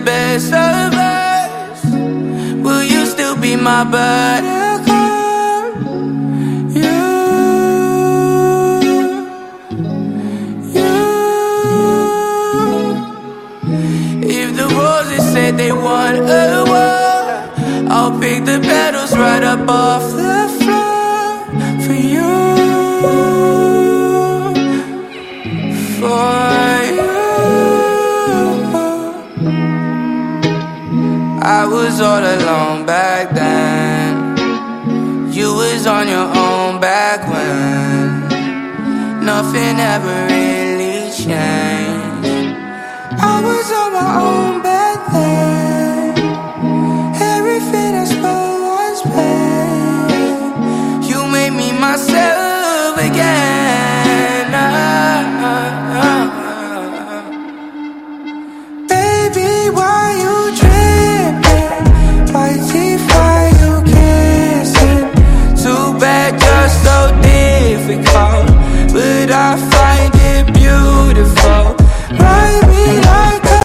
best of us? Will you still be my buttercup? If the roses said they want a war, I'll pick the petals right up off the floor for you, for you. I was all alone back then. You was on your own back when nothing ever really changed. I was on my own back then. Everything I spoke was pain. You made me myself again.